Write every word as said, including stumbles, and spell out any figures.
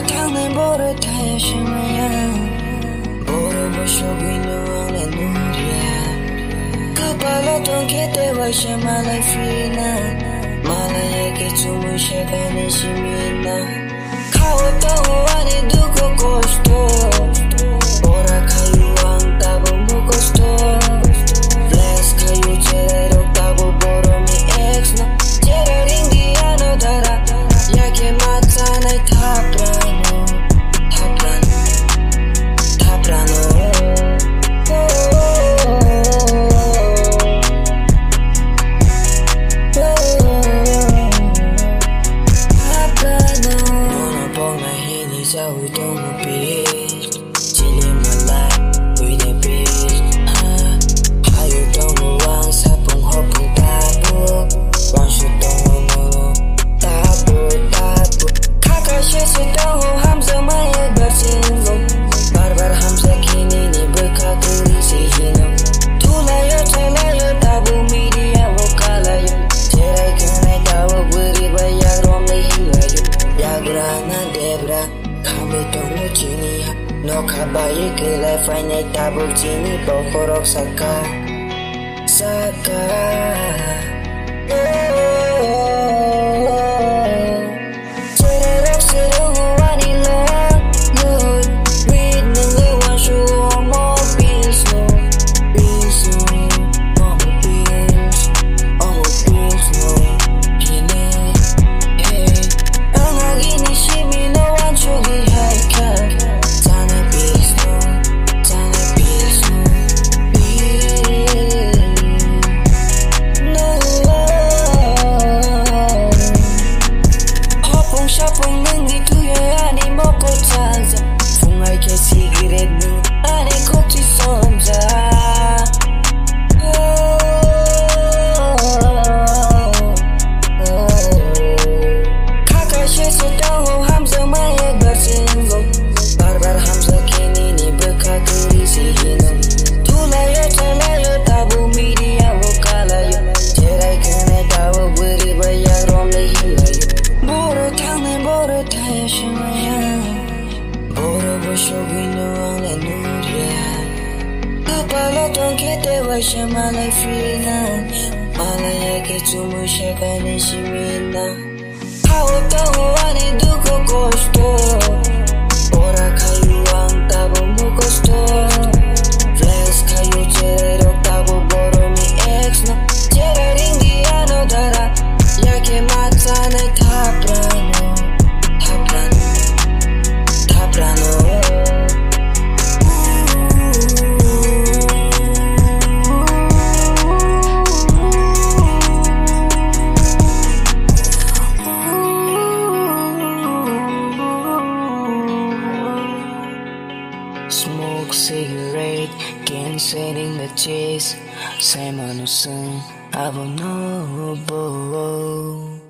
당내 보러 타야시마야 보러 보쇼기는 왕의 눈이야 그발로 동기대 와셔 말라 피나 말라에게 춤을 쉐가는 시민나 카오또 안에 두고 고스토 보라 카유 왕 따보 무고스토 플렉스 카유 제대로 따보 보러 미 엑스 너 제대로 인디아노 달아 야게 맞아 날 타브라노 타브라노 타브라노 We don't want peace. Chilling my life with a beat. Huh? How you don't know wrong? Sapong hopong tabu. Once you don't know tabu tabu. Kakashi si don't know hamza maya bersinlo. Barbar hamza kini ni berkaturi si hino. Tulayo talayo tabu media wokalayo. Cerai kenai tawa beri bayar rom lehilayo. Yagra na debra. Kami tunggu cini no kabayi kila fine tabuk cini bokorok saka saka cererok serungu wani lo load with nile wanshu omo bills no bills no omo bills omo bills no kini hey angagini shimi no wanshu Shapong nengi tuya ani moko chanza fungai ke cigarette nu ani kochi somza Kaka shese tahu hamza maya bersingo barbar hamza kini ni berkaturi si hino tulayo talayo tabu media wokalayo cerai kena tahu beri bayar rom lehilayo Boro tangne boro tayasimaya Boro boshogino wangne nuria Kapalo tongkete washa malay fina Malayake tumu shakane shimina Kaoto wane duko kosto Bora kayu wang tabo mukosto Flex kayu cerero tabo boro mi ex no Cera rindiano dara Yake matane tabrano Tabrano Tabrano Smoke cigarette Canceling the chase Say manusang I will know